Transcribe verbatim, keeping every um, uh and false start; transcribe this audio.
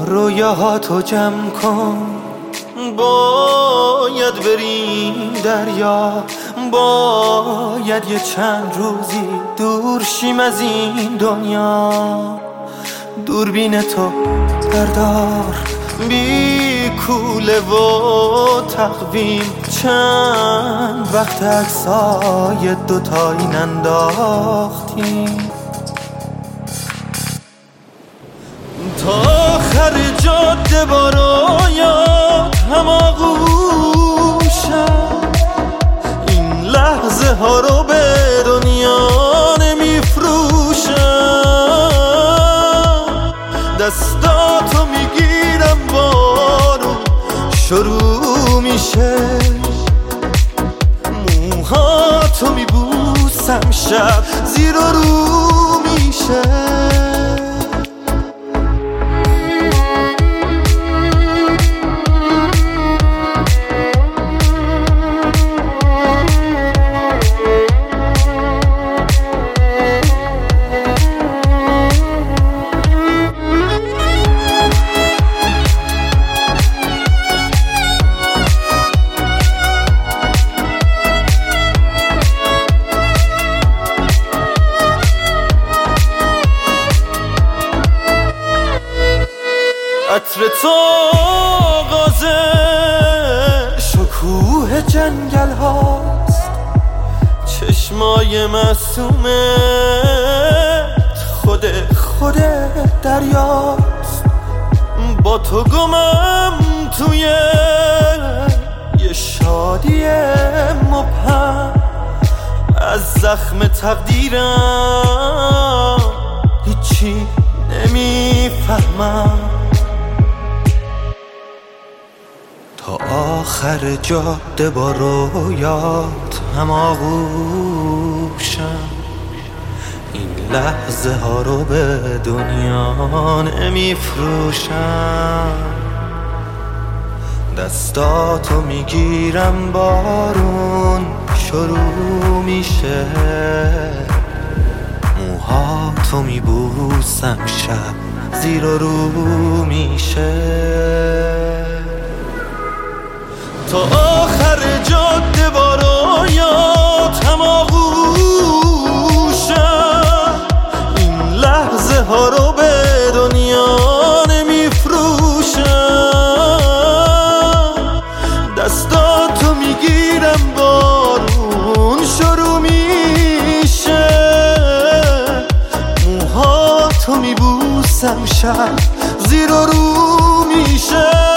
رویاهاتو جمع کن، باید بریم دریا، باید یه چند روزی دور شیم از این دنیا. دوربین تو بردار، بی کوله و تقویم، چند وقت عکسای دوتایی ننداختیم. تا آخر جاده برایات هماغوشم، این لحظه ها رو به دنیا نمیفروشم. دستاتو میگیرم بارون شروع میشه، موهاتو میبوسم شب زیر و رو میشه. عطر تو آغاز شکوه جنگل هاست، چشمای معصومت خود خود دریاست. با تو گمم توی یه شادی مبهم، از زخم تقدیرم هیچی نمیفهمم. تا آخر جاده با رویات هماغوشم، این لحظه ها رو به دنیا نمیفروشم. دستاتو میگیرم بارون شروع میشه، موهاتو میبوسم شب زیر و رو میشه. تا آخر جاده برایات هماغوشم، این لحظه ها رو به دنیا نمیفروشم. دستاتو میگیرم بارون شروع میشه، موهاتو میبوسم شب زیر و رو میشه.